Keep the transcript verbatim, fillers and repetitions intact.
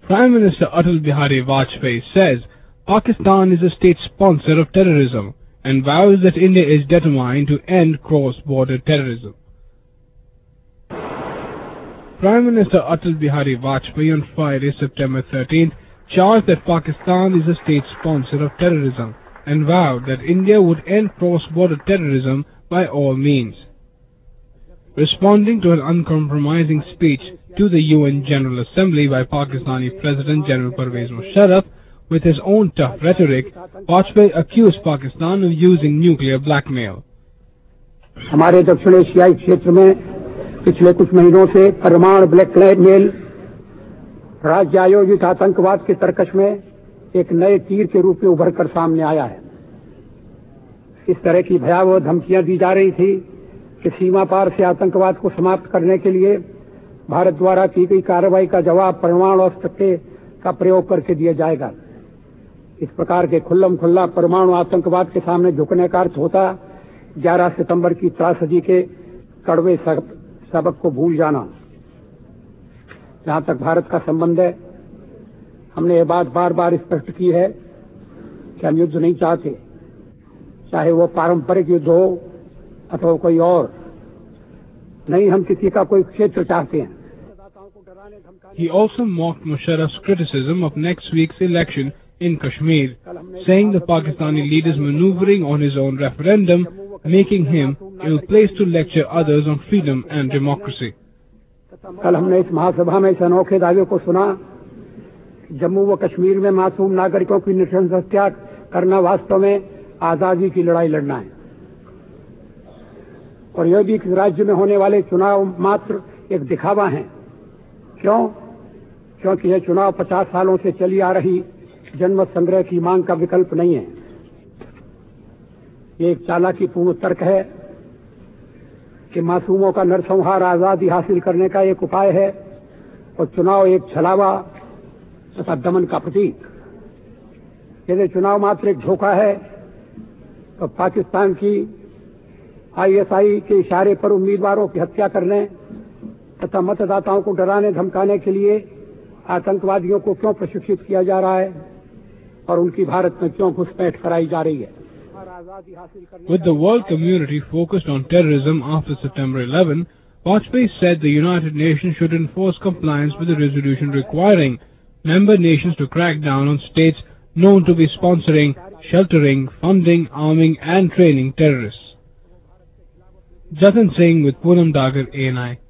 Prime Minister Atal Bihari Vajpayee says Pakistan is a state sponsor of terrorism and vows that India is determined to end cross-border terrorism. Prime Minister Atal Bihari Vajpayee on Friday, September thirteenth, charged that Pakistan is a state sponsor of terrorism and vowed that India would end cross-border terrorism by all means. Responding to an uncompromising speech to the U N General Assembly by Pakistani President General Pervez Musharraf with his own tough rhetoric, Vajpayee accused Pakistan of using nuclear blackmail. हमारे दक्षिण एशियाई क्षेत्र में पिछले कुछ महीनों से परमाणु ब्लैकमेल, राज्य आयोजित आतंकवाद के तर्कश में एक नए तीर के रूप में उभर कर सामने आया है। इस तरह की भयावह धमकियां दी जा रही थी कि सीमा पार से आतंकवाद को समाप्त करने के लिए भारत द्वारा की गई कार्रवाई का जवाब परमाणु अस्त्र के का प्रयोग करके दिया जाएगा। इस प्रकार के खुल्लम खुल्ला परमाणु आतंकवाद के सामने झुकने का अर्थ होता ग्यारह सितंबर की त्रासदी के कड़वे सबक को भूल जाना। जहां तक भारत का संबंध है, हमने ये बात बार बार स्पष्ट की है कि हम युद्ध नहीं चाहते, चाहे वो पारंपरिक युद्ध हो अथवा कोई और। नहीं, हम किसी का कोई क्षेत्र चाहते हैं। He also mocked Musharraf's criticism of next week's election in Kashmir, saying the Pakistani leader is maneuvering on his own referendum, making him ill-placed to lecture others on freedom and democracy. कल हमने इस महासभा में इस अनोखे दावे को सुना, जम्मू व कश्मीर में मासूम नागरिकों की नृशंस हत्या करना वास्तव में आजादी की लड़ाई लड़ना है, और यह भी इस राज्य में होने वाले चुनाव मात्र एक दिखावा है। क्यों? क्योंकि यह चुनाव पचास सालों से चली आ रही जनमत संग्रह की मांग का विकल्प नहीं है। ये एक चालाकीपूर्ण तर्क है कि मासूमों का नरसंहार आजादी हासिल करने का एक उपाय है और चुनाव एक छलावा तथा दमन का प्रतीक। यदि चुनाव मात्र एक धोखा है तो पाकिस्तान की आईएसआई के इशारे पर उम्मीदवारों की हत्या करने तथा मतदाताओं को डराने धमकाने के लिए आतंकवादियों को क्यों प्रशिक्षित किया जा रहा है और उनकी भारत में क्यों घुसपैठ कराई जा रही है। With the world community focused on terrorism after September eleventh, Vajpayee said the United Nations should enforce compliance with the resolution requiring member nations to crack down on states known to be sponsoring, sheltering, funding, arming and training terrorists. Jatin Singh with Poonam Dagar, A N I.